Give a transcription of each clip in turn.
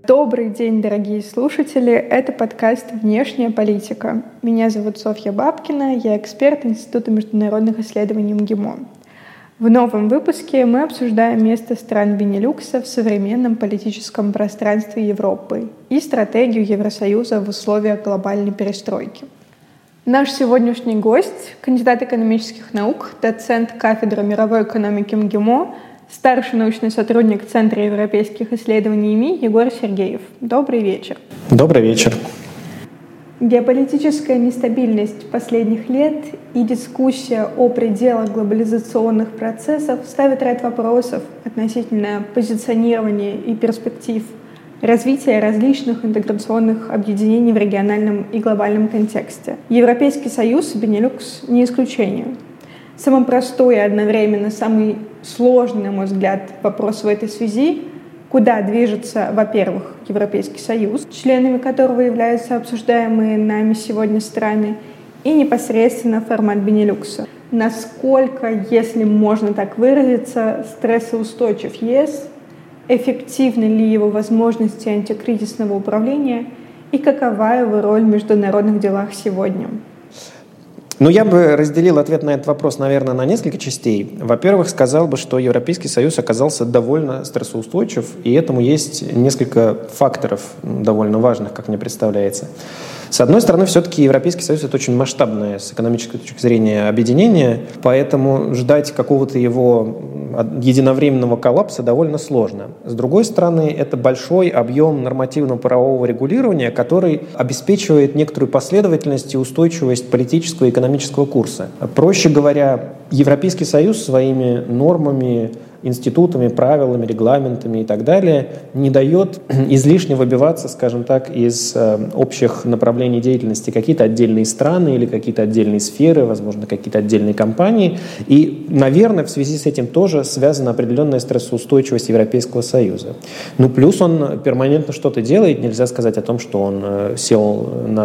Добрый день, дорогие слушатели! Это подкаст «Внешняя политика». Меня зовут Софья Бабкина, я эксперт Института международных исследований МГИМО. В новом выпуске мы обсуждаем место стран Бенилюкса в современном политическом пространстве Европы и стратегию Евросоюза в условиях глобальной перестройки. Наш сегодняшний гость — кандидат экономических наук, доцент кафедры мировой экономики МГИМО, старший научный сотрудник Центра европейских исследований ИМИ Егор Сергеев. Добрый вечер. Добрый вечер. Геополитическая нестабильность последних лет и дискуссия о пределах глобализационных процессов ставят ряд вопросов относительно позиционирования и перспектив развития различных интеграционных объединений в региональном и глобальном контексте. Европейский Союз и Бенилюкс не исключение. Самый простой и одновременно самый сложный, на мой взгляд, вопрос в этой связи — куда движется, во-первых, Европейский Союз, членами которого являются обсуждаемые нами сегодня страны, и непосредственно формат Бенилюкса. Насколько, если можно так выразиться, стрессоустойчив ЕС, эффективны ли его возможности антикризисного управления и какова его роль в международных делах сегодня? Я бы разделил ответ на этот вопрос, наверное, на несколько частей. Во-первых, сказал бы, что Европейский Союз оказался довольно стрессоустойчив, и этому есть несколько факторов довольно важных, как мне представляется. С одной стороны, все-таки Европейский Союз — это очень масштабное с экономической точки зрения объединение, поэтому ждать какого-то его единовременного коллапса довольно сложно. С другой стороны, это большой объем нормативно-правового регулирования, который обеспечивает некоторую последовательность и устойчивость политического и экономического курса. Проще говоря, Европейский Союз своими нормами, институтами, правилами, регламентами и так далее не дает излишне выбиваться, скажем так, из общих направлений деятельности какие-то отдельные страны или какие-то отдельные сферы, возможно, какие-то отдельные компании. И, наверное, в связи с этим тоже связана определенная стрессоустойчивость Европейского Союза. Плюс он перманентно что-то делает, нельзя сказать о том, что он сел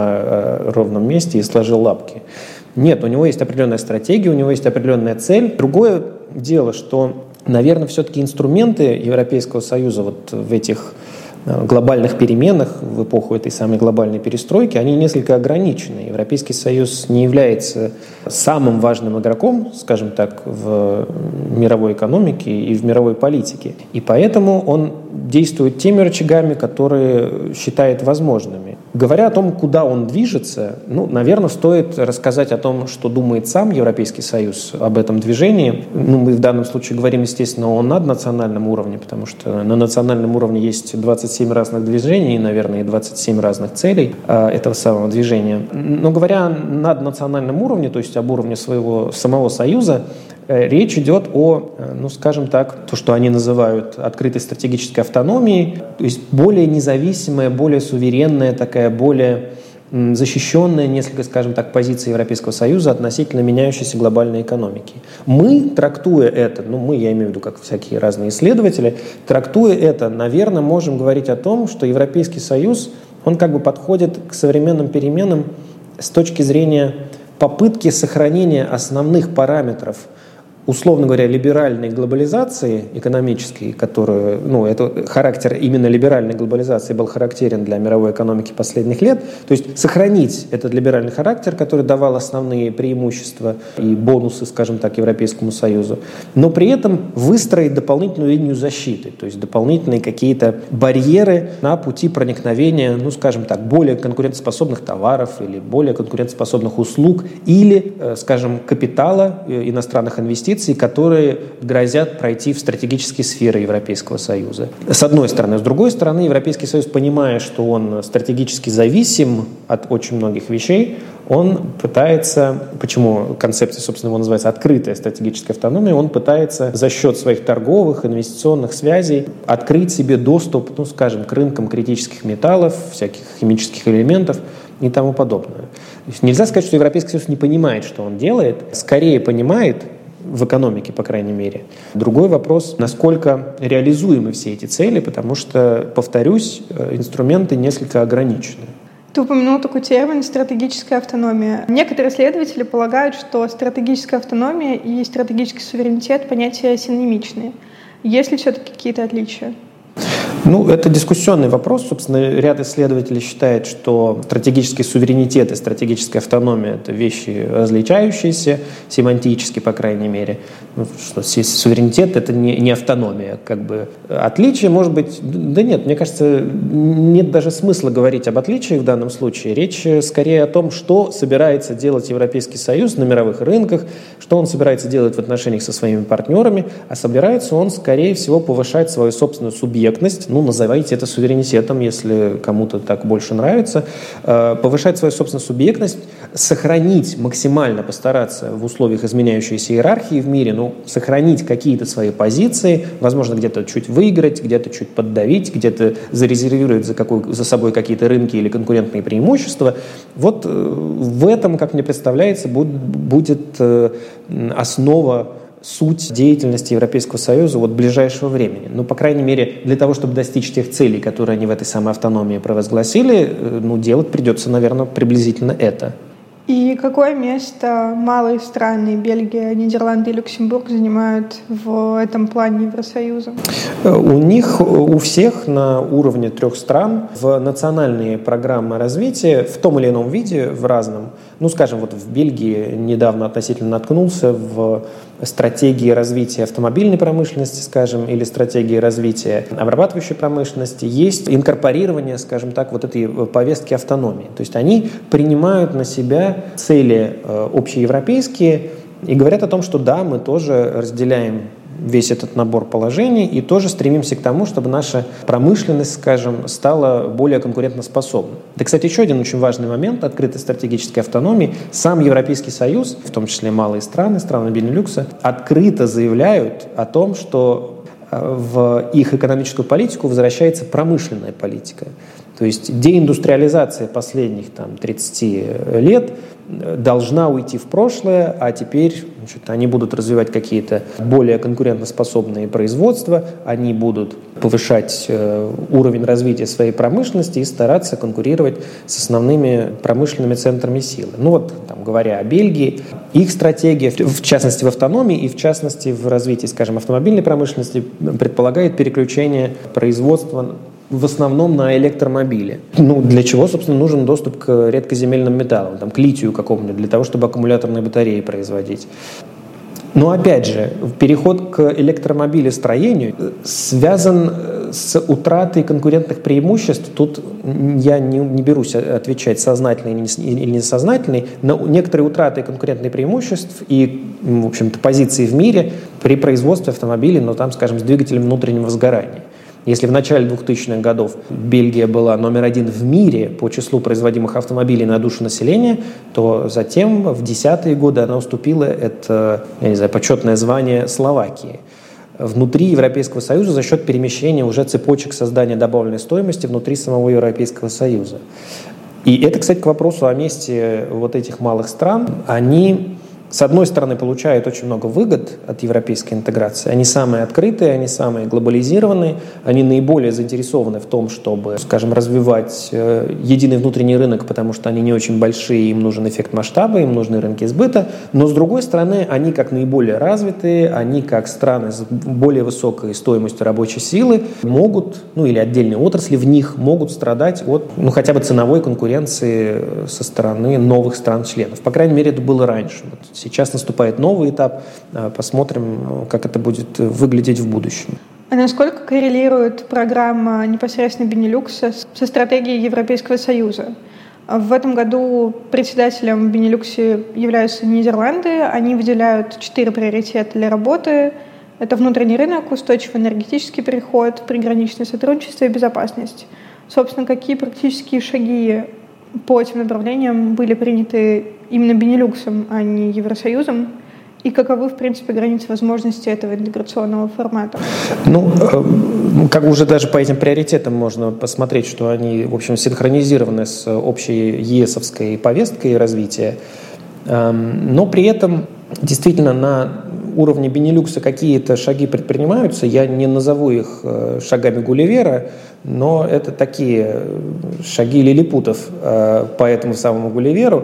на ровном месте и сложил лапки. Нет, у него есть определенная стратегия, у него есть определенная цель. Другое дело, что, наверное, все-таки инструменты Европейского Союза вот в этих глобальных переменах, в эпоху этой самой глобальной перестройки, они несколько ограничены. Европейский Союз не является самым важным игроком, скажем так, в мировой экономике и в мировой политике. И поэтому он действует теми рычагами, которые считает возможными. Говоря о том, куда он движется, наверное, стоит рассказать о том, что думает сам Европейский Союз об этом движении. Мы в данном случае говорим, естественно, о наднациональном уровне, потому что на национальном уровне есть 27 разных движений, наверное, и 27 разных целей этого самого движения. Но говоря о наднациональном уровне, то есть об уровне своего самого Союза, речь идет о, скажем так, то, что они называют открытой стратегической автономией, то есть более независимая, более суверенная, такая более защищенная несколько, скажем так, позиция Европейского Союза относительно меняющейся глобальной экономики. Мы, трактуя это, я имею в виду как всякие разные исследователи, трактуя это, наверное, можем говорить о том, что Европейский Союз, он как бы подходит к современным переменам с точки зрения попытки сохранения основных параметров, условно говоря, либеральной глобализации экономической, которую, это характер именно либеральной глобализации был характерен для мировой экономики последних лет, то есть сохранить этот либеральный характер, который давал основные преимущества и бонусы, скажем так, Европейскому Союзу, но при этом выстроить дополнительную линию защиты, то есть дополнительные какие-то барьеры на пути проникновения, скажем так, более конкурентоспособных товаров или более конкурентоспособных услуг или, скажем, капитала, иностранных инвестиций, которые грозят пройти в стратегические сферы Европейского Союза. С одной стороны. С другой стороны, Европейский Союз, понимая, что он стратегически зависим от очень многих вещей, он пытается, почему концепция, собственно, его называется открытая стратегическая автономия, он пытается за счет своих торговых, инвестиционных связей открыть себе доступ, к рынкам критических металлов, всяких химических элементов и тому подобное. То есть нельзя сказать, что Европейский Союз не понимает, что он делает, скорее понимает, в экономике, по крайней мере. Другой вопрос, насколько реализуемы все эти цели, потому что, повторюсь, инструменты несколько ограничены. Ты упомянул такой термин «стратегическая автономия». Некоторые исследователи полагают, что стратегическая автономия и стратегический суверенитет — понятия синонимичные. Есть ли все-таки какие-то отличия? Ну, это дискуссионный вопрос. Собственно, ряд исследователей считает, что стратегический суверенитет и стратегическая автономия – это вещи различающиеся, семантически, по крайней мере. Что суверенитет – это не автономия. Как бы отличие, может быть… Да нет, мне кажется, нет даже смысла говорить об отличиях в данном случае. Речь скорее о том, что собирается делать Европейский Союз на мировых рынках, что он собирается делать в отношениях со своими партнерами, а собирается он, скорее всего, повышать свою собственную субъектность, ну, называйте это суверенитетом, если кому-то так больше нравится, повышать свою собственную субъектность, сохранить, максимально постараться в условиях изменяющейся иерархии в мире, ну, сохранить какие-то свои позиции, возможно, где-то чуть выиграть, где-то чуть поддавить, где-то зарезервировать за собой какие-то рынки или конкурентные преимущества. Вот в этом, как мне представляется, будет основа, суть деятельности Европейского Союза вот ближайшего времени. Ну, по крайней мере, для того, чтобы достичь тех целей, которые они в этой самой автономии провозгласили, ну, делать придется, наверное, приблизительно это. И какое место малые страны, Бельгия, Нидерланды и Люксембург, занимают в этом плане Евросоюза? У них, у всех на уровне 3 стран в национальные программы развития в том или ином виде, в разном. Ну, скажем, вот в Бельгии недавно относительно наткнулся в стратегии развития автомобильной промышленности, скажем, или стратегии развития обрабатывающей промышленности, есть инкорпорирование, скажем так, вот этой повестки автономии. То есть они принимают на себя цели общеевропейские и говорят о том, что да, мы тоже разделяем весь этот набор положений и тоже стремимся к тому, чтобы наша промышленность, скажем, стала более конкурентоспособной. Это, кстати, еще один очень важный момент открытой стратегической автономии. Сам Европейский Союз, в том числе малые страны, страны Бенилюкса, открыто заявляют о том, что в их экономическую политику возвращается промышленная политика. То есть деиндустриализация последних 30 лет должна уйти в прошлое, а теперь они будут развивать какие-то более конкурентоспособные производства, они будут повышать уровень развития своей промышленности и стараться конкурировать с основными промышленными центрами силы. Ну вот, говоря о Бельгии, их стратегия, в частности в автономии и в частности в развитии, скажем, автомобильной промышленности, предполагает переключение производства в основном на электромобили. Ну, для чего, собственно, нужен доступ к редкоземельным металлам, к литию какому-нибудь, для того, чтобы аккумуляторные батареи производить. Но, опять же, переход к электромобилестроению связан с утратой конкурентных преимуществ. Тут я не берусь отвечать, сознательный или несознательный, но некоторые утраты конкурентных преимуществ и, в общем-то, позиции в мире при производстве автомобилей, но там, скажем, с двигателем внутреннего сгорания. Если в начале 2000-х годов Бельгия была номер 1 в мире по числу производимых автомобилей на душу населения, то затем в 10-е годы она уступила это, почетное звание Словакии. Внутри Европейского Союза за счет перемещения уже цепочек создания добавленной стоимости внутри самого Европейского Союза. И это, кстати, к вопросу о месте вот этих малых стран. Они, с одной стороны, получают очень много выгод от европейской интеграции. Они самые открытые, они самые глобализированные, они наиболее заинтересованы в том, чтобы, скажем, развивать единый внутренний рынок, потому что они не очень большие, им нужен эффект масштаба, им нужны рынки сбыта. Но, с другой стороны, они как наиболее развитые, они как страны с более высокой стоимостью рабочей силы могут, или отдельные отрасли в них могут страдать от, хотя бы ценовой конкуренции со стороны новых стран-членов. По крайней мере, это было раньше. Сейчас наступает новый этап. Посмотрим, как это будет выглядеть в будущем. А насколько коррелирует программа непосредственно Бенилюкса со стратегией Европейского Союза? В этом году председателем в Бенилюксе являются Нидерланды. Они выделяют 4 приоритета для работы. Это внутренний рынок, устойчивый энергетический переход, приграничное сотрудничество и безопасность. Собственно, какие практические шаги по этим направлениям были приняты именно Бенилюксом, а не Евросоюзом? И каковы, в принципе, границы возможностей этого интеграционного формата? Как уже даже по этим приоритетам можно посмотреть, что они, в общем, синхронизированы с общей ЕСовской повесткой развития. Но при этом действительно на уровне Бенилюкса какие-то шаги предпринимаются. Я не назову их шагами Гулливера, но это такие шаги лилипутов по этому самому Гулливеру.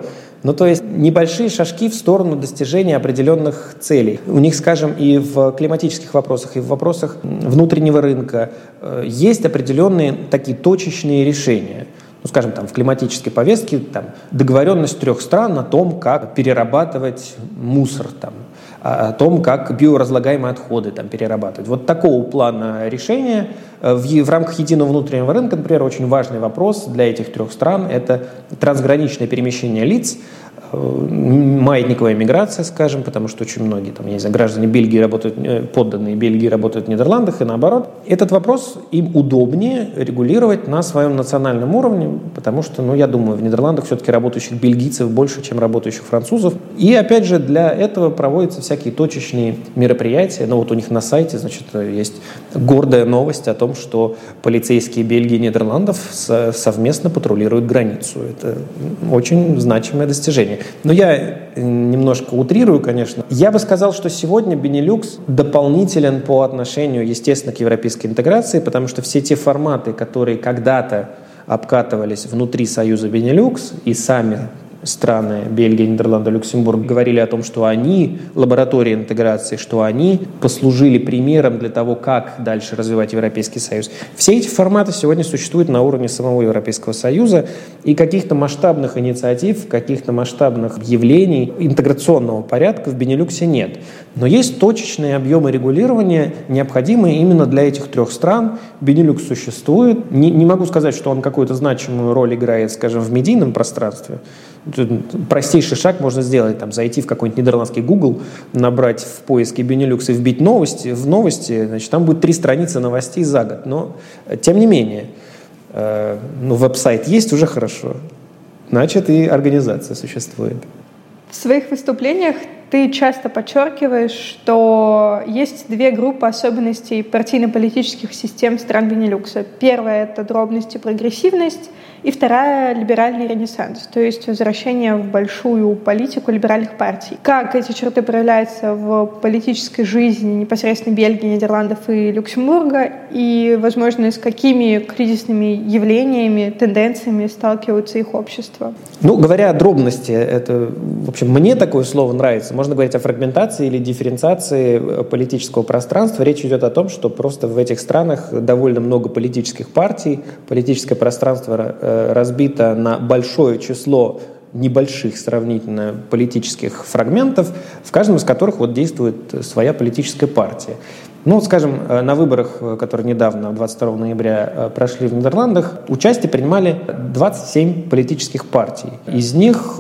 Ну, то есть небольшие шажки в сторону достижения определенных целей. У них, скажем, и в климатических вопросах, и в вопросах внутреннего рынка есть определенные такие точечные решения. Ну, скажем, там, в климатической повестке там, договоренность 3 стран о том, как перерабатывать мусор, там, о том, как биоразлагаемые отходы там, перерабатывать. Вот такого плана решения в рамках единого внутреннего рынка, например, очень важный вопрос для этих 3 стран – это трансграничное перемещение лиц, маятниковая миграция, скажем, потому что очень многие, там, я не знаю, граждане Бельгии работают, подданные Бельгии работают в Нидерландах и наоборот. Этот вопрос им удобнее регулировать на своем национальном уровне, потому что, ну, я думаю, в Нидерландах все-таки работающих бельгийцев больше, чем работающих французов. И, опять же, для этого проводятся всякие точечные мероприятия. Ну, вот у них на сайте, значит, есть гордая новость о том, что полицейские Бельгии и Нидерландов совместно патрулируют границу. Это очень значимое достижение. Но я немножко утрирую, конечно. Я бы сказал, что сегодня Бенилюкс дополнителен по отношению, естественно, к европейской интеграции, потому что все те форматы, которые когда-то обкатывались внутри Союза Бенилюкс, и сами страны Бельгия, Нидерланды, Люксембург говорили о том, что они лаборатории интеграции, что они послужили примером для того, как дальше развивать Европейский Союз. Все эти форматы сегодня существуют на уровне самого Европейского Союза, и каких-то масштабных инициатив, каких-то масштабных явлений интеграционного порядка в Бенилюксе нет. Но есть точечные объемы регулирования, необходимые именно для этих 3 стран. Бенилюкс существует. Не могу сказать, что он какую-то значимую роль играет, скажем, в медийном пространстве. Простейший шаг можно сделать, там, зайти в какой-нибудь нидерландский Google, набрать в поиске Бенилюкс и вбить новости, значит, там будет 3 страницы новостей за год. Но, тем не менее, веб-сайт есть, уже хорошо. Значит, и организация существует. В своих выступлениях ты часто подчеркиваешь, что есть 2 группы особенностей партийно-политических систем стран Бенилюкса. Первая — это дробность и прогрессивность, и вторая — либеральный ренессанс, то есть возвращение в большую политику либеральных партий. Как эти черты проявляются в политической жизни непосредственно Бельгии, Нидерландов и Люксембурга, и, возможно, с какими кризисными явлениями, тенденциями сталкиваются их общества? Ну, говоря о дробности, это, в общем, мне такое слово нравится. Можно говорить о фрагментации или дифференциации политического пространства. Речь идет о том, что просто в этих странах довольно много политических партий, политическое пространство разбито на большое число небольших сравнительно политических фрагментов, в каждом из которых вот действует своя политическая партия. Ну, скажем, на выборах, которые недавно, 22 ноября, прошли в Нидерландах, участие принимали 27 политических партий. Из них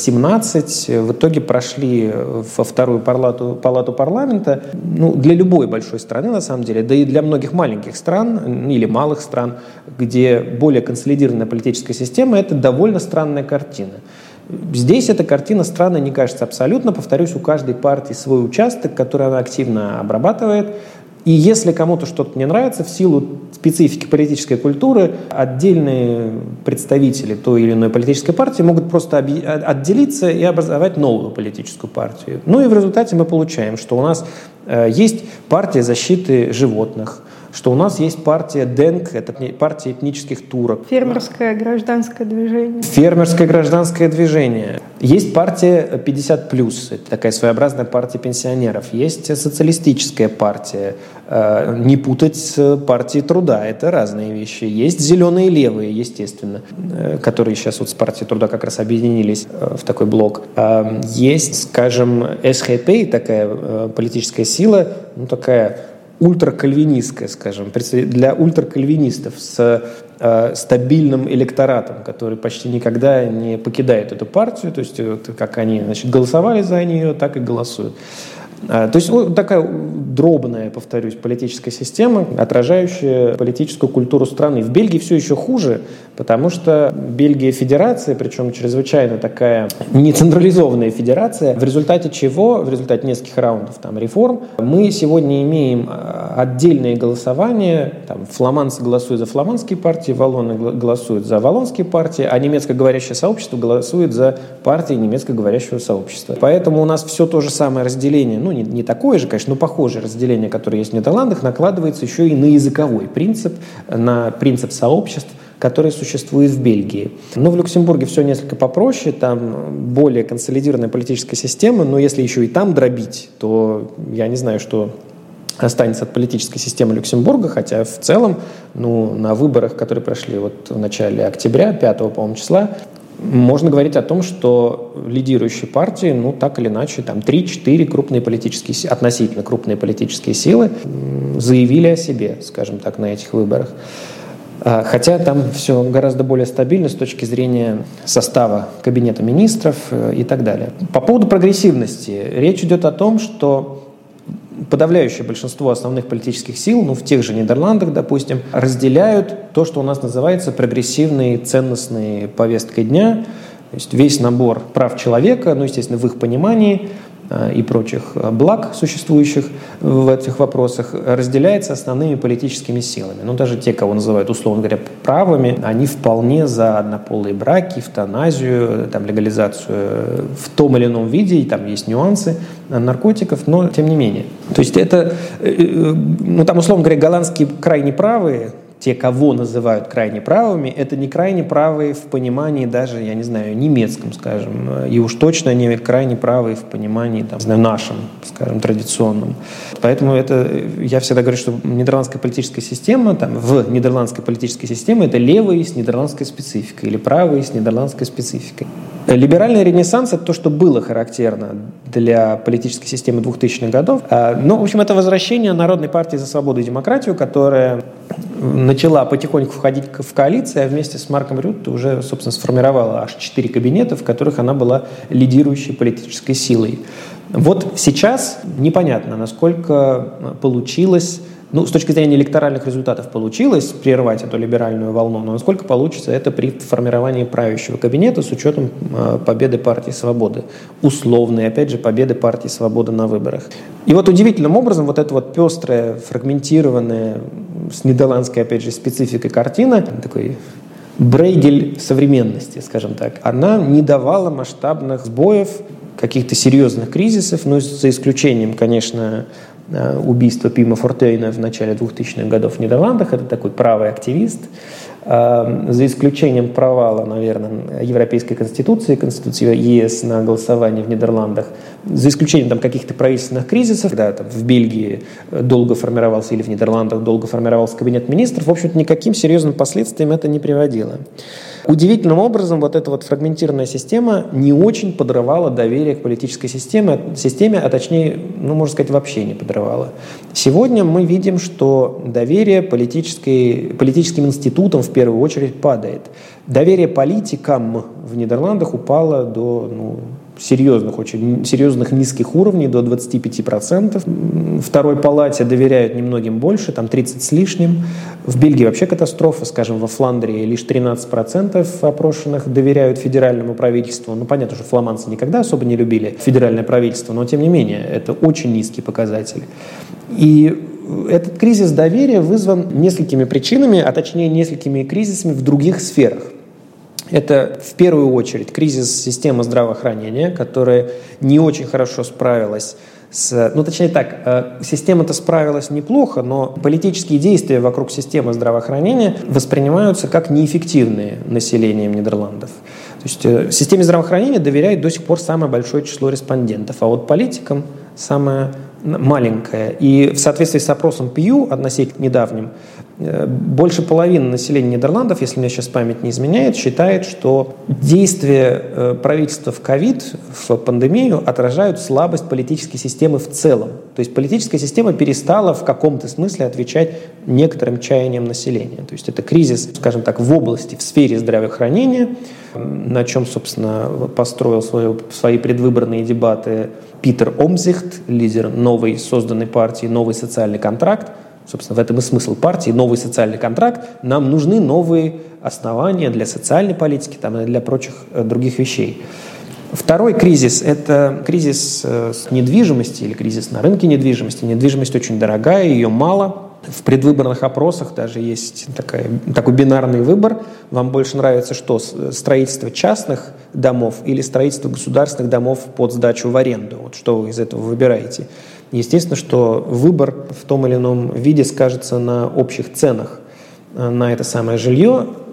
17 в итоге прошли во вторую палату парламента. Ну, для любой большой страны, на самом деле, да и для многих маленьких стран или малых стран, где более консолидированная политическая система, это довольно странная картина. Здесь эта картина странной не кажется абсолютно. Повторюсь, у каждой партии свой участок, который она активно обрабатывает. И если кому-то что-то не нравится, в силу специфики политической культуры, отдельные представители той или иной политической партии могут просто отделиться и образовать новую политическую партию. Ну и в результате мы получаем, что у нас есть партия защиты животных, что у нас есть партия ДЭНК, это партия этнических турок. Фермерское гражданское движение. Фермерское гражданское движение. Есть партия 50+, это такая своеобразная партия пенсионеров. Есть социалистическая партия, не путать с партией труда, это разные вещи. Есть зеленые и левые, естественно, которые сейчас вот с партией труда как раз объединились в такой блок. Есть, скажем, СХП, такая политическая сила, ну такая ультракальвинистская, скажем, для ультракальвинистов с стабильным электоратом, который почти никогда не покидает эту партию, то есть вот, как они, значит, голосовали за нее, так и голосуют. То есть вот такая дробная, повторюсь, политическая система, отражающая политическую культуру страны. В Бельгии все еще хуже, потому что Бельгия федерация, причем чрезвычайно такая нецентрализованная федерация, в результате чего, в результате нескольких раундов там, реформ, мы сегодня имеем отдельные голосования, там, фламандцы голосуют за фламандские партии, валлоны голосуют за валлонские партии, а немецкоговорящее сообщество голосует за партии немецкоговорящего сообщества. Поэтому у нас все то же самое разделение, ну, не такое же, конечно, но похожее разделение, которое есть в Нидерландах, накладывается еще и на языковой принцип, на принцип сообществ, который существует в Бельгии. Но в Люксембурге все несколько попроще, там более консолидированная политическая система, но если еще и там дробить, то я не знаю, что останется от политической системы Люксембурга, хотя в целом, на выборах, которые прошли в начале октября, 5, по-моему, числа, можно говорить о том, что лидирующие партии, так или иначе, там 3-4 относительно крупные политические силы заявили о себе, скажем так, на этих выборах. Хотя там все гораздо более стабильно с точки зрения состава кабинета министров и так далее. По поводу прогрессивности. Речь идет о том, что подавляющее большинство основных политических сил, в тех же Нидерландах, допустим, разделяют то, что у нас называется прогрессивной ценностной повесткой дня, то есть весь набор прав человека, естественно, в их понимании и прочих благ, существующих в этих вопросах, разделяется основными политическими силами. Даже те, кого называют, условно говоря, правыми, они вполне за однополые браки, эвтаназию, легализацию в том или ином виде, и там есть нюансы наркотиков, но тем не менее. То есть это, условно говоря, голландские крайне правые, те, кого называют крайне правыми, это не крайне правые в понимании даже, я не знаю, немецком, скажем, и уж точно не крайне правые в понимании, нашем, скажем, традиционном. Поэтому я всегда говорю, что нидерландская политическая система, в нидерландской политической системе это левые с нидерландской спецификой или правые с нидерландской спецификой. Либеральный ренессанс – это то, что было характерно для политической системы 2000-х годов. В общем, это возвращение Народной партии за свободу и демократию, которая начала потихоньку входить в коалицию, а вместе с Марком Рютте уже, собственно, сформировала аж 4 кабинета, в которых она была лидирующей политической силой. Вот сейчас непонятно, насколько получилось, с точки зрения электоральных результатов получилось прервать эту либеральную волну, но насколько получится это при формировании правящего кабинета с учетом победы партии «Свободы», условной, опять же, победы партии «Свобода» на выборах. И удивительным образом эта пестрая, фрагментированная, с нидерландской, опять же, спецификой картина, такой Брейгель современности, скажем так, она не давала масштабных сбоев, каких-то серьезных кризисов, за исключением, конечно, убийства Пима Фортуйна в начале 2000-х годов в Нидерландах. Это такой правый активист. За исключением провала, наверное, Европейской Конституции ЕС на голосовании в Нидерландах, за исключением каких-то правительственных кризисов, когда в Бельгии долго формировался, или в Нидерландах долго формировался кабинет министров, в общем-то, никаким серьезным последствиям это не приводило. Удивительным образом эта фрагментированная система не очень подрывала доверие к политической системе, а точнее, можно сказать, вообще не подрывала. Сегодня мы видим, что доверие политическим институтам в первую очередь падает. Доверие политикам в Нидерландах упало до очень серьезных низких уровней, до 25%. Второй палате доверяют немногим больше, 30 с лишним. В Бельгии вообще катастрофа, скажем, во Фландрии лишь 13% опрошенных доверяют федеральному правительству. Понятно, что фламандцы никогда особо не любили федеральное правительство, но тем не менее, это очень низкие показатели. И этот кризис доверия вызван несколькими причинами, а точнее несколькими кризисами в других сферах. Это в первую очередь кризис системы здравоохранения, которая не очень хорошо справилась система-то справилась неплохо, но политические действия вокруг системы здравоохранения воспринимаются как неэффективные населением Нидерландов. То есть системе здравоохранения доверяет до сих пор самое большое число респондентов, а политикам самое маленькое. И в соответствии с опросом Pew относительно недавним, больше половины населения Нидерландов, если мне сейчас память не изменяет, считает, что действия правительства в ковид, в пандемию, отражают слабость политической системы в целом. То есть политическая система перестала в каком-то смысле отвечать некоторым чаяниям населения. То есть это кризис, скажем так, в сфере здравоохранения, на чем, собственно, построил свои предвыборные дебаты Питер Омзихт, лидер новой созданной партии «Новый социальный контракт». Собственно, в этом и смысл партии. Новый социальный контракт. Нам нужны новые основания для социальной политики и для прочих других вещей. Второй кризис – это кризис с недвижимостью или кризис на рынке недвижимости. Недвижимость очень дорогая, ее мало. В предвыборных опросах даже есть такой бинарный выбор. Вам больше нравится что? Строительство частных домов или строительство государственных домов под сдачу в аренду? Что вы из этого выбираете? Естественно, что выбор в том или ином виде скажется на общих ценах на это самое жилье.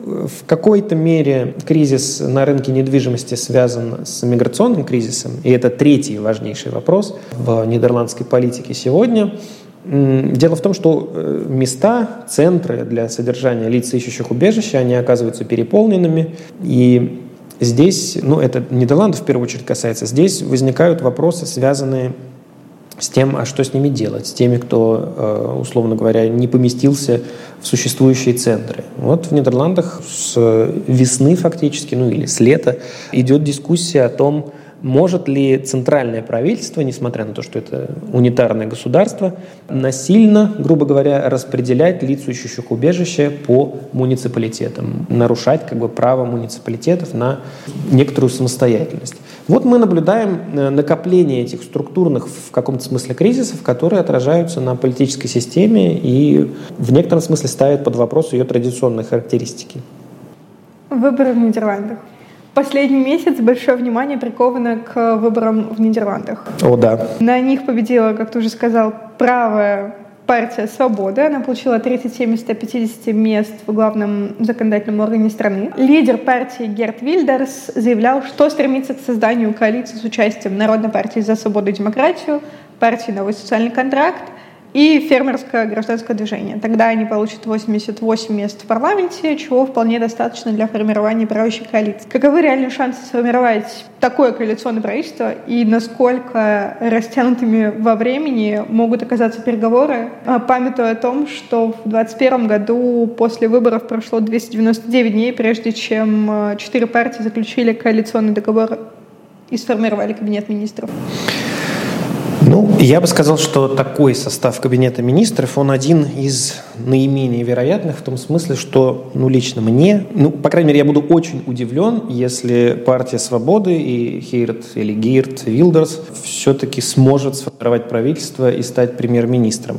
в какой-то мере кризис на рынке недвижимости связан с миграционным кризисом, и это третий важнейший вопрос в нидерландской политике сегодня. Дело в том, что места, центры для содержания лиц, ищущих убежище, они оказываются переполненными, и здесь, это Нидерландов в первую очередь касается, здесь возникают вопросы, связанные с тем, а что с ними делать, с теми, кто, условно говоря, не поместился в существующие центры. Вот в Нидерландах с весны фактически, или с лета идет дискуссия о том, может ли центральное правительство, несмотря на то, что это унитарное государство, насильно, грубо говоря, распределять лиц, ищущих убежище по муниципалитетам, нарушать право муниципалитетов на некоторую самостоятельность. Вот мы наблюдаем накопление этих структурных в каком-то смысле кризисов, которые отражаются на политической системе и в некотором смысле ставят под вопрос ее традиционные характеристики. Выборы в Нидерландах. Последний месяц большое внимание приковано к выборам в Нидерландах. О, да. На них победила, как ты уже сказал, правая партия «Свобода». Она получила 37 из 150 мест в главном законодательном органе страны. Лидер партии Герт Вильдерс заявлял, что стремится к созданию коалиции с участием Народной партии за свободу и демократию, партии «Новый социальный контракт» и фермерское гражданское движение. Тогда они получат 88 мест в парламенте, чего вполне достаточно для формирования правящей коалиции. Каковы реальные шансы сформировать такое коалиционное правительство и насколько растянутыми во времени могут оказаться переговоры, памятуя о том, что в 2021 году после выборов прошло 299 дней, прежде чем 4 партии заключили коалиционный договор и сформировали кабинет министров? Я бы сказал, что такой состав кабинета министров, он один из наименее вероятных в том смысле, что, лично мне, по крайней мере, я буду очень удивлен, если партия «Свободы» и Герт Вильдерс все-таки сможет сформировать правительство и стать премьер-министром.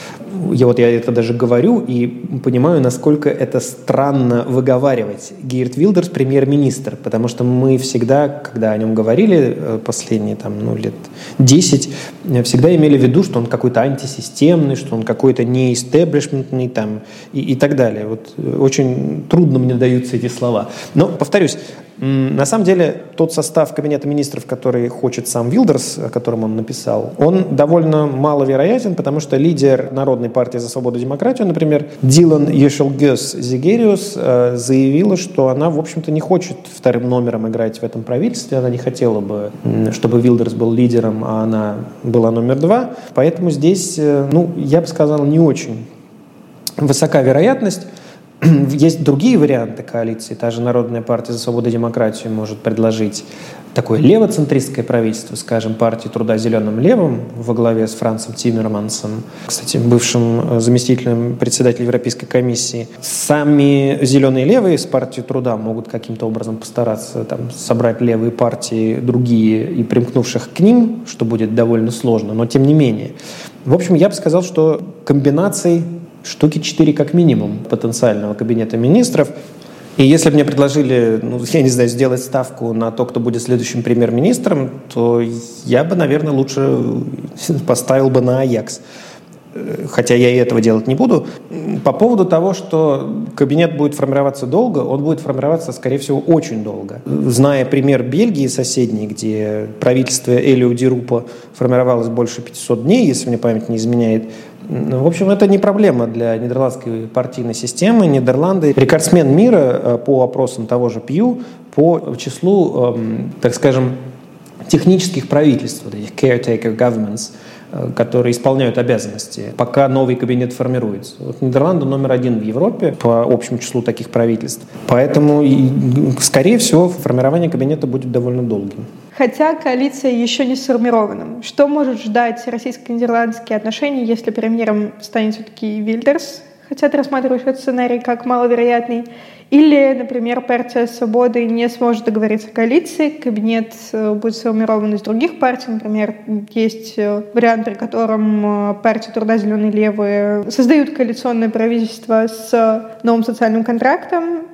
Я это даже говорю и понимаю, насколько это странно выговаривать. Герт Вильдерс премьер-министр, потому что мы всегда, когда о нем говорили последние лет 10, всегда имели в виду, что он какой-то антисистемный, что он какой-то неэстеблишментный и так далее. Очень трудно мне даются эти слова. Но, повторюсь, на самом деле тот состав кабинета министров, который хочет сам Вильдерс, о котором он написал, он довольно маловероятен, потому что лидер Народной партии за свободу и демократию, например, Дилан Ешелгёс Зигериус, заявила, что она, в общем-то, не хочет вторым номером играть в этом правительстве, она не хотела бы, чтобы Вильдерс был лидером, а она была номер 2, поэтому здесь, я бы сказал, не очень высока вероятность. Есть другие варианты коалиции. Та же Народная партия за свободу и демократию может предложить такое левоцентристское правительство, скажем, партии труда «Зеленым левым» во главе с Францем Тиммермансом, кстати, бывшим заместителем председателя Европейской комиссии. Сами «Зеленые левые» с партией труда могут каким-то образом постараться собрать левые партии другие и примкнувших к ним, что будет довольно сложно, но тем не менее. В общем, я бы сказал, что комбинаций штуки 4 как минимум потенциального кабинета министров. И если бы мне предложили, сделать ставку на то, кто будет следующим премьер-министром, то я бы, наверное, лучше поставил бы на Аякс. Хотя я и этого делать не буду. По поводу того, что кабинет будет формироваться долго, он будет формироваться, скорее всего, очень долго. Зная пример Бельгии соседней, где правительство Элио Ди Рупа формировалось больше 500 дней, если мне память не изменяет, в общем, это не проблема для нидерландской партийной системы. Нидерланды рекордсмен мира по опросам того же Пью по числу, так скажем, технических правительств, этих caretaker governments, которые исполняют обязанности, пока новый кабинет формируется. Нидерланды номер 1 в Европе по общему числу таких правительств. Поэтому, скорее всего, формирование кабинета будет довольно долгим. Хотя коалиция еще не сформирована. Что может ждать российско-нидерландские отношения, если премьером станет все-таки Вильдерс? Хотят рассматривать этот сценарий как маловероятный. Или, например, партия «Свободы» не сможет договориться о коалиции, кабинет будет сформирован из других партий. Например, есть вариант, при котором партия труда «Зеленые левые» создают коалиционное правительство с новым социальным контрактом,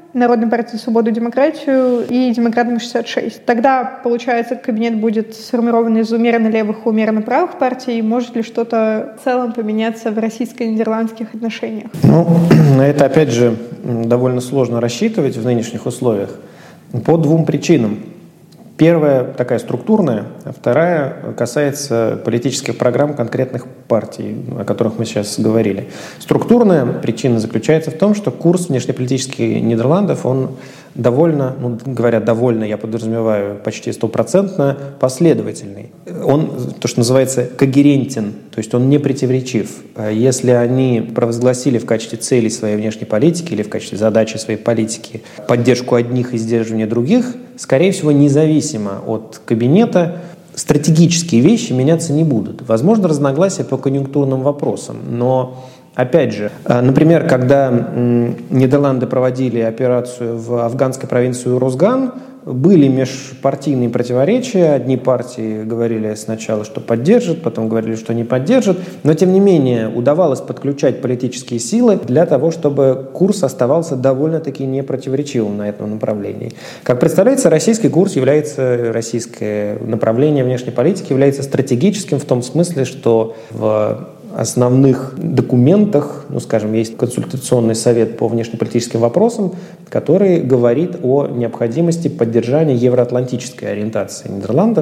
Народной партией «Свободу и демократию» и демократами 66. Тогда, получается, кабинет будет сформирован из умеренно левых и умеренно правых партий. Может ли что-то в целом поменяться в российско-нидерландских отношениях? Это, опять же, довольно сложно рассчитывать в нынешних условиях по двум причинам. Первая такая структурная, а вторая касается политических программ конкретных партий, о которых мы сейчас говорили. Структурная причина заключается в том, что курс внешнеполитических Нидерландов, он довольно, говоря довольно, я подразумеваю почти 100% последовательный. Он, то, что называется, когерентен, то есть он не противоречив. Если они провозгласили в качестве цели своей внешней политики или в качестве задачи своей политики поддержку одних и сдерживание других, скорее всего, независимо от кабинета, стратегические вещи меняться не будут. Возможно, разногласия по конъюнктурным вопросам, но опять же, например, когда Нидерланды проводили операцию в афганской провинции Урузган, были межпартийные противоречия. Одни партии говорили сначала, что поддержат, потом говорили, что не поддержат. Но, тем не менее, удавалось подключать политические силы для того, чтобы курс оставался довольно-таки непротиворечивым на этом направлении. Как представляется, российский курс является, российское направление внешней политики является стратегическим в том смысле, что в основных документах, скажем, есть консультационный совет по внешнеполитическим вопросам, который говорит о необходимости поддержания евроатлантической ориентации Нидерландов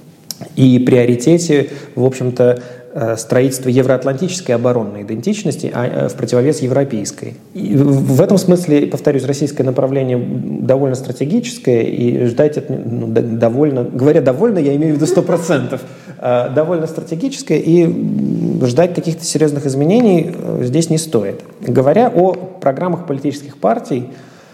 и приоритете, в общем-то, строительства евроатлантической оборонной идентичности, в противовес европейской. И в этом смысле, повторюсь, российское направление довольно стратегическое, и ждать довольно, говоря довольно, я имею в виду 100%, довольно стратегическое, и ждать каких-то серьезных изменений здесь не стоит. Говоря о программах политических партий,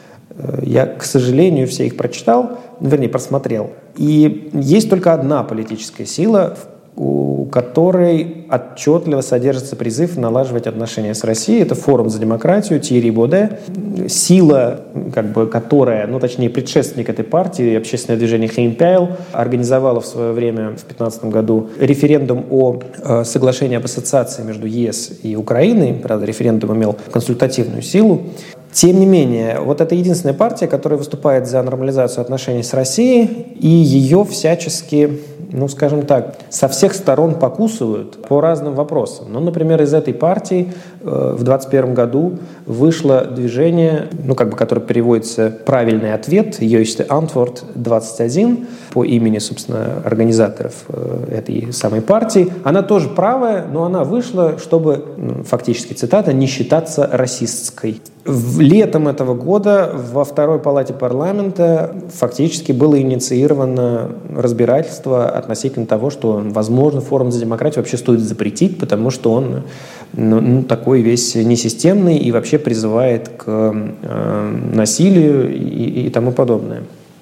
я, к сожалению, все их прочитал, просмотрел. И есть только одна политическая сила, у которой отчетливо содержится призыв налаживать отношения с Россией. Это Форум за демократию, Тьерри Боде. Сила, которая, точнее, предшественник этой партии, общественное движение Хеймпейл, организовала в свое время, в 2015 году, референдум о соглашении об ассоциации между ЕС и Украиной. Правда, референдум имел консультативную силу. Тем не менее, вот это единственная партия, которая выступает за нормализацию отношений с Россией, и ее всячески, скажем так, со всех сторон покусывают по разным вопросам. Например, из этой партии в 2021 году вышло движение, которое переводится «Правильный ответ», «Juiste Antwort 21», по имени, собственно, организаторов этой самой партии. Она тоже правая, но она вышла, чтобы, фактически цитата, «не считаться расистской». Летом этого года во второй палате парламента фактически было инициировано разбирательство относительно того, что, возможно, Форум за демократию вообще стоит запретить, потому что он такой весь несистемный и вообще призывает к насилию и тому подобное.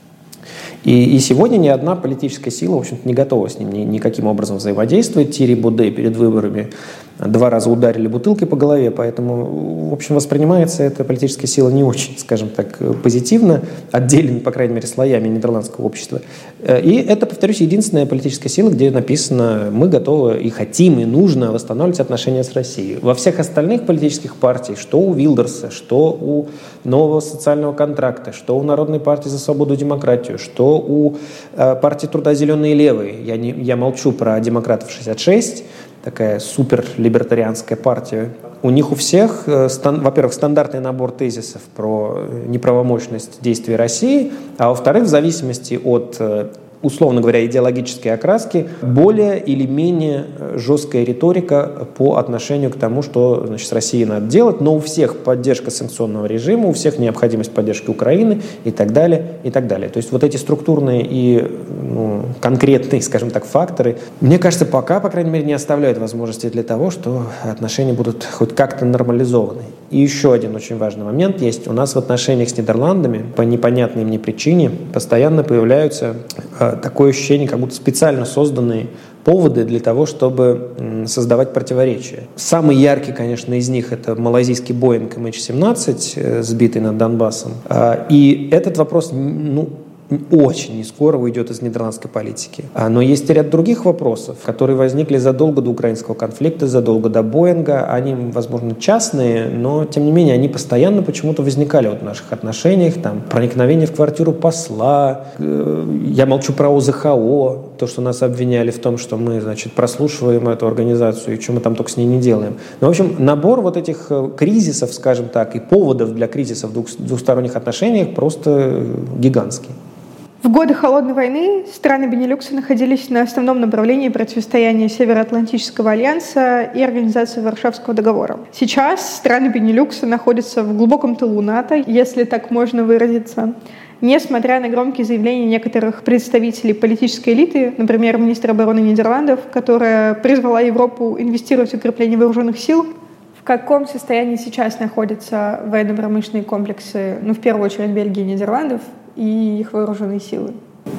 И сегодня ни одна политическая сила, в общем-то, не готова с ним никаким образом взаимодействовать. Тьерри Боде перед выборами 2 раза ударили бутылкой по голове, поэтому, в общем, воспринимается эта политическая сила не очень, скажем так, позитивно, отдельными, по крайней мере, слоями нидерландского общества. И это, повторюсь, единственная политическая сила, где написано: мы готовы и хотим, и нужно восстанавливать отношения с Россией. Во всех остальных политических партиях, что у Вилдерса, что у Нового социального контракта, что у Народной партии за свободу и демократию, что у партии труда «Зеленые и левые», я молчу про демократов 66, такая суперлибертарианская партия. У них у всех, во-первых, стандартный набор тезисов про неправомощность действий России, а во-вторых, в зависимости от, условно говоря, идеологической окраски, более или менее жесткая риторика по отношению к тому, что, с Россией надо делать, но у всех поддержка санкционного режима, у всех необходимость поддержки Украины и так далее, и так далее. То есть вот эти структурные и конкретные, скажем так, факторы, мне кажется, пока, по крайней мере, не оставляют возможности для того, что отношения будут хоть как-то нормализованы. И еще один очень важный момент есть. У нас в отношениях с Нидерландами по непонятной мне причине постоянно появляются такое ощущение, как будто специально созданные поводы для того, чтобы создавать противоречия. Самый яркий, конечно, из них — это малайзийский Боинг MH17, сбитый над Донбассом. И этот вопрос, очень нескоро уйдет из нидерландской политики. Но есть и ряд других вопросов, которые возникли задолго до украинского конфликта, задолго до Боинга. Они, возможно, частные, но, тем не менее, они постоянно почему-то возникали в наших отношениях. Там, проникновение в квартиру посла. Я молчу про ОЗХО, то, что нас обвиняли в том, что мы, значит, прослушиваем эту организацию и что мы там только с ней не делаем. Ну, в общем, набор вот этих кризисов, скажем так, и поводов для кризисов в двухсторонних отношениях просто гигантский. В годы Холодной войны страны Бенилюкса находились на основном направлении противостояния Североатлантического альянса и Организации Варшавского договора. Сейчас страны Бенилюкса находятся в глубоком тылу НАТО, если так можно выразиться. Несмотря на громкие заявления некоторых представителей политической элиты, например, министра обороны Нидерландов, которая призвала Европу инвестировать в укрепление вооруженных сил, в каком состоянии сейчас находятся военно-промышленные комплексы, в первую очередь Бельгии и Нидерландов, и их вооруженные силы?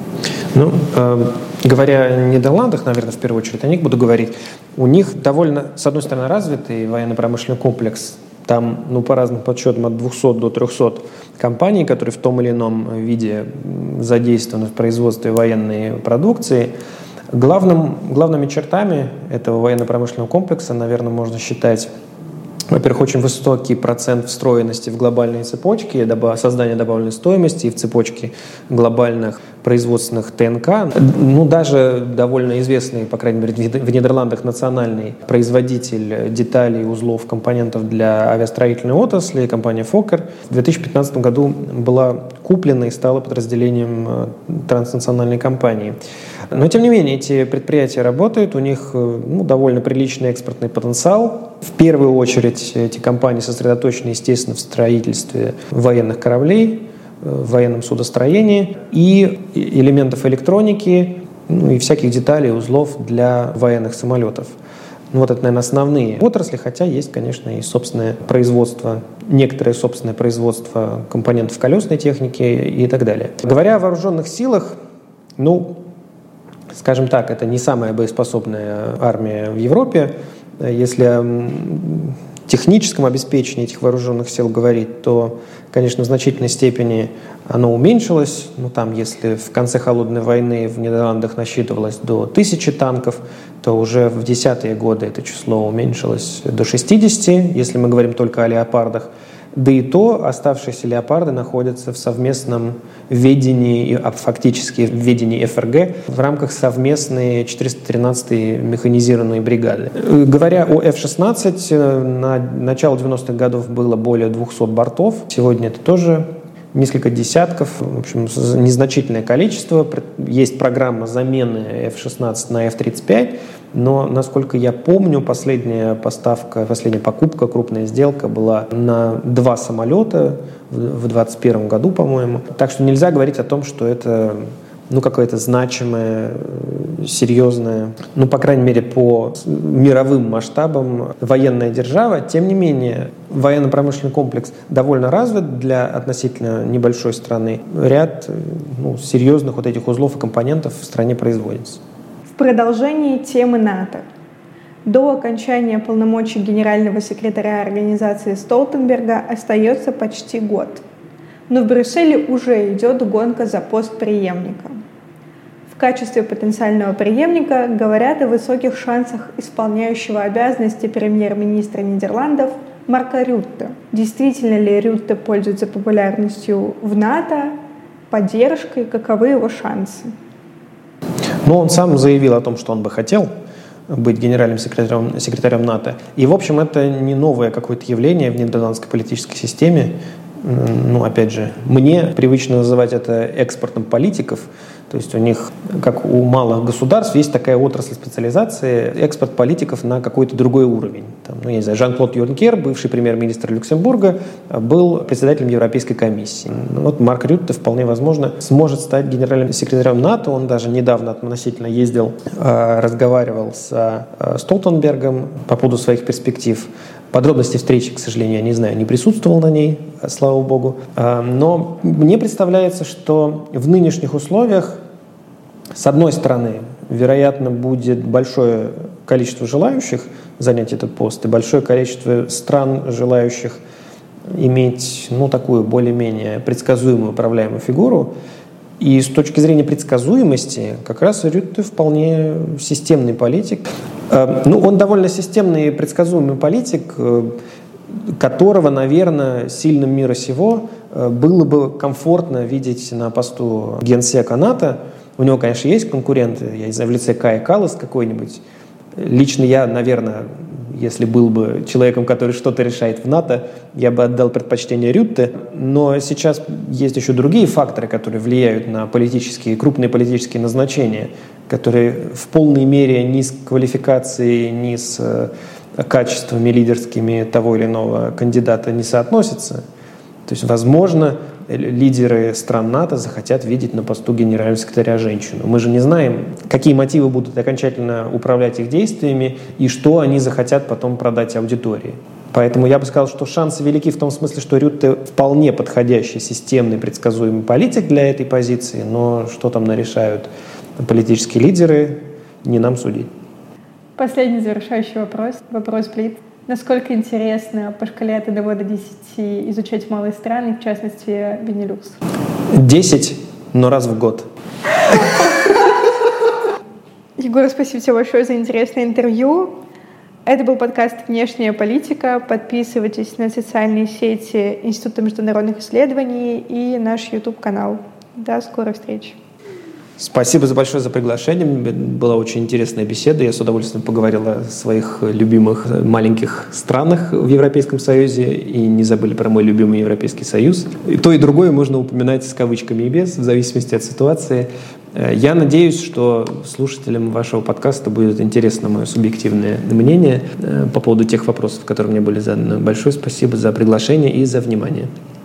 Говоря о Нидерландах, наверное, в первую очередь о них буду говорить, у них довольно, с одной стороны, развитый военно-промышленный комплекс. Там, по разным подсчетам, от 200 до 300 компаний, которые в том или ином виде задействованы в производстве военной продукции. Главными чертами этого военно-промышленного комплекса, наверное, можно считать, во-первых, очень высокий процент встроенности в глобальные цепочки, создание добавленной стоимости и в цепочке глобальных производственных ТНК. Даже довольно известный, по крайней мере, в Нидерландах национальный производитель деталей, узлов, компонентов для авиастроительной отрасли, компания Fokker, в 2015 году была куплена и стала подразделением транснациональной компании. Но, тем не менее, эти предприятия работают, у них довольно приличный экспортный потенциал. В первую очередь эти компании сосредоточены, естественно, в строительстве военных кораблей, в военном судостроении и элементов электроники, и всяких деталей, узлов для военных самолетов. Это, наверное, основные отрасли, хотя есть, конечно, и собственное производство, некоторое собственное производство компонентов колесной техники и так далее. Говоря о вооруженных силах, скажем так, это не самая боеспособная армия в Европе. Если о техническом обеспечении этих вооруженных сил говорить, то, конечно, в значительной степени оно уменьшилось. Если в конце Холодной войны в Нидерландах насчитывалось до 1000 танков, то уже в 10-е годы это число уменьшилось до 60, если мы говорим только о леопардах. Да и то оставшиеся леопарды находятся в совместном ведении, фактически в ведении ФРГ, в рамках совместной 413-й механизированной бригады. Говоря о F-16, на начало 90-х годов было более 200 бортов. Сегодня это тоже несколько десятков, в общем, незначительное количество. Есть программа замены F-16 на F-35, но, насколько я помню, последняя покупка, крупная сделка была на 2 самолета в 2021 году, по-моему. Так что нельзя говорить о том, что это какое-то значимое, серьезное, по крайней мере, по мировым масштабам военная держава. Тем не менее, военно-промышленный комплекс довольно развит для относительно небольшой страны. Ряд серьезных этих узлов и компонентов в стране производится. В продолжении темы НАТО. До окончания полномочий генерального секретаря организации Столтенберга остается почти год. Но в Брюсселе уже идет гонка за пост преемника. В качестве потенциального преемника говорят о высоких шансах исполняющего обязанности премьер-министра Нидерландов Марка Рютте. Действительно ли Рютте пользуется популярностью в НАТО, поддержкой, каковы его шансы? Он сам заявил о том, что он бы хотел быть генеральным секретарем НАТО. И, в общем, это не новое какое-то явление в нидерландской политической системе. Опять же, мне привычно называть это экспортом политиков. То есть у них, как у малых государств, есть такая отрасль специализации, экспорт политиков на какой-то другой уровень. Я не знаю, Жан-Клод Юнкер, бывший премьер-министр Люксембурга, был председателем Европейской комиссии. Марк Рютте вполне возможно сможет стать генеральным секретарем НАТО. Он даже недавно относительно ездил, разговаривал с Столтенбергом по поводу своих перспектив. Подробности встречи, к сожалению, я не знаю, не присутствовал на ней, слава богу. Но мне представляется, что в нынешних условиях, с одной стороны, вероятно, будет большое количество желающих занять этот пост и большое количество стран, желающих иметь такую более-менее предсказуемую управляемую фигуру. И с точки зрения предсказуемости, как раз Рютте вполне системный политик. Он довольно системный и предсказуемый политик, которого, наверное, сильным мира сего было бы комфортно видеть на посту генсека НАТО. У него, конечно, есть конкуренты, я не знаю, в лице Кая Каллас какой-нибудь. Лично я, наверное, если был бы человеком, который что-то решает в НАТО, я бы отдал предпочтение Рютте. Но сейчас есть еще другие факторы, которые влияют на крупные политические назначения, которые в полной мере ни с квалификацией, ни с качествами лидерскими того или иного кандидата не соотносятся. То есть, возможно, лидеры стран НАТО захотят видеть на посту генерального секретаря женщину. Мы же не знаем, какие мотивы будут окончательно управлять их действиями и что они захотят потом продать аудитории. Поэтому я бы сказал, что шансы велики в том смысле, что Рютте вполне подходящий, системный, предсказуемый политик для этой позиции, но что там нарешают политические лидеры, не нам судить. Последний завершающий вопрос. Вопрос Блиц. Насколько интересно по шкале от 1 до 10 изучать малые страны, в частности, Бенилюкс? 10, но раз в год. Егор, спасибо тебе большое за интересное интервью. Это был подкаст «Внешняя политика». Подписывайтесь на социальные сети Института международных исследований и наш YouTube-канал. До скорой встречи. Спасибо большое за приглашение. Была очень интересная беседа. Я с удовольствием поговорил о своих любимых маленьких странах в Европейском Союзе и не забыли про мой любимый Европейский Союз. И то, и другое можно упоминать с кавычками и без, в зависимости от ситуации. Я надеюсь, что слушателям вашего подкаста будет интересно мое субъективное мнение по поводу тех вопросов, которые мне были заданы. Большое спасибо за приглашение и за внимание.